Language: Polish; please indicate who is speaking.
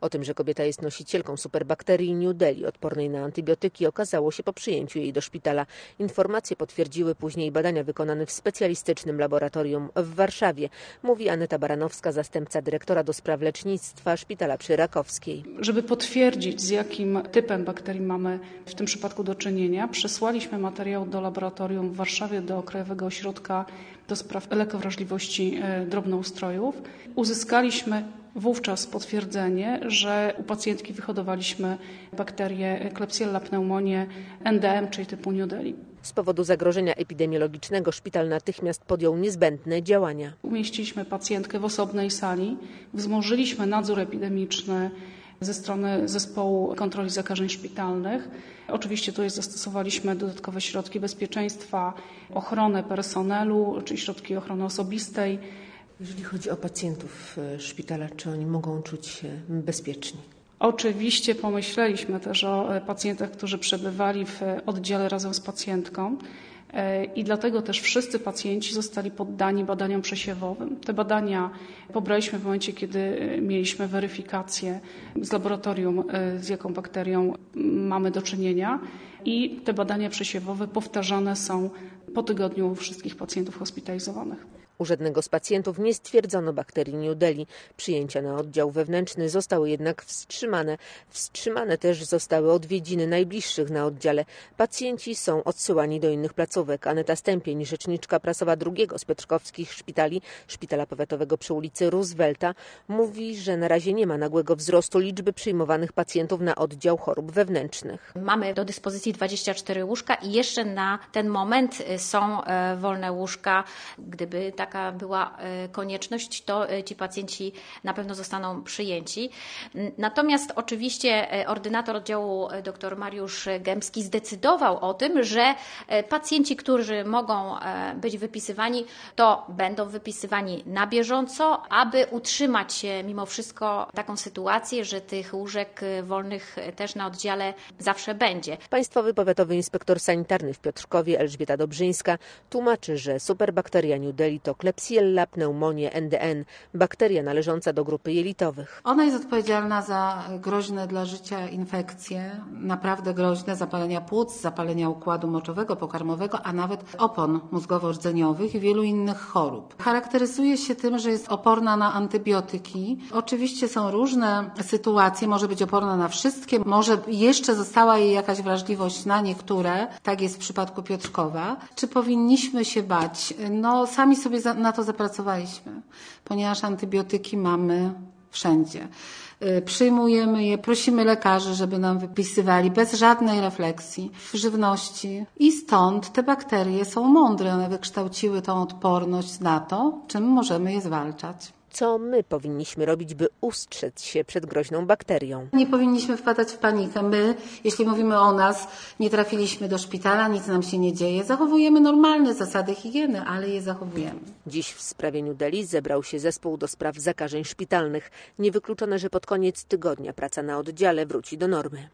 Speaker 1: O tym, że kobieta jest nosicielką superbakterii New Delhi odpornej na antybiotyki, okazało się po przyjęciu jej do szpitala. Informacje potwierdziły później badania wykonane w specjalistycznym laboratorium w Warszawie, mówi Aneta Baranowska, zastępca dyrektora do spraw lecznictwa Szpitala przy Rakowskiej.
Speaker 2: Żeby potwierdzić, z jakim typem bakterii mamy w tym przypadku do czynienia, przesłaliśmy materiał do laboratorium w Warszawie, do Krajowego Ośrodka do spraw lekowrażliwości drobnoustrojów. Uzyskaliśmy wówczas potwierdzenie, że u pacjentki wyhodowaliśmy bakterię Klebsiella pneumoniae NDM, czyli typu New Delhi.
Speaker 1: Z powodu zagrożenia epidemiologicznego szpital natychmiast podjął niezbędne działania.
Speaker 2: Umieściliśmy pacjentkę w osobnej sali, wzmożyliśmy nadzór epidemiczny ze strony Zespołu Kontroli Zakażeń Szpitalnych. Oczywiście tutaj zastosowaliśmy dodatkowe środki bezpieczeństwa, ochronę personelu, czyli środki ochrony osobistej.
Speaker 1: Jeżeli chodzi o pacjentów szpitala, czy oni mogą czuć się bezpieczni?
Speaker 2: Oczywiście pomyśleliśmy też o pacjentach, którzy przebywali w oddziale razem z pacjentką i dlatego też wszyscy pacjenci zostali poddani badaniom przesiewowym. Te badania pobraliśmy w momencie, kiedy mieliśmy weryfikację z laboratorium, z jaką bakterią mamy do czynienia i te badania przesiewowe powtarzane są po tygodniu u wszystkich pacjentów hospitalizowanych.
Speaker 1: U żadnego z pacjentów nie stwierdzono bakterii New Delhi. Przyjęcia na oddział wewnętrzny zostały jednak wstrzymane. Wstrzymane też zostały odwiedziny najbliższych na oddziale. Pacjenci są odsyłani do innych placówek. Aneta Stępień, rzeczniczka prasowa drugiego z piotrkowskich szpitali, Szpitala Powiatowego przy ulicy Roosevelta, mówi, że na razie nie ma nagłego wzrostu liczby przyjmowanych pacjentów na oddział chorób wewnętrznych.
Speaker 3: Mamy do dyspozycji 24 łóżka i jeszcze na ten moment są wolne łóżka. Gdyby taka była konieczność, to ci pacjenci na pewno zostaną przyjęci. Natomiast oczywiście ordynator oddziału dr Mariusz Gębski zdecydował o tym, że pacjenci, którzy mogą być wypisywani, to będą wypisywani na bieżąco, aby utrzymać mimo wszystko taką sytuację, że tych łóżek wolnych też na oddziale zawsze będzie.
Speaker 1: Państwowy Powiatowy Inspektor Sanitarny w Piotrkowie Elżbieta Dobrzyńska tłumaczy, że superbakteria New Delhi to Klebsiella pneumoniae NDN, bakteria należąca do grupy jelitowych.
Speaker 4: Ona jest odpowiedzialna za groźne dla życia infekcje, naprawdę groźne, zapalenia płuc, zapalenia układu moczowego, pokarmowego, a nawet opon mózgowo-rdzeniowych i wielu innych chorób. Charakteryzuje się tym, że jest oporna na antybiotyki. Oczywiście są różne sytuacje, może być oporna na wszystkie, może jeszcze została jej jakaś wrażliwość na niektóre, tak jest w przypadku Piotrkowa. Czy powinniśmy się bać? No sami sobie na to zapracowaliśmy, ponieważ antybiotyki mamy wszędzie. Przyjmujemy je, prosimy lekarzy, żeby nam wypisywali bez żadnej refleksji w żywności i stąd te bakterie są mądre, one wykształciły tą odporność na to, czym możemy je zwalczać.
Speaker 1: Co my powinniśmy robić, by ustrzec się przed groźną bakterią?
Speaker 4: Nie powinniśmy wpadać w panikę. My, jeśli mówimy o nas, nie trafiliśmy do szpitala, nic nam się nie dzieje. Zachowujemy normalne zasady higieny, ale je zachowujemy.
Speaker 1: Dziś w sprawie New Delhi zebrał się zespół do spraw zakażeń szpitalnych. Niewykluczone, że pod koniec tygodnia praca na oddziale wróci do normy.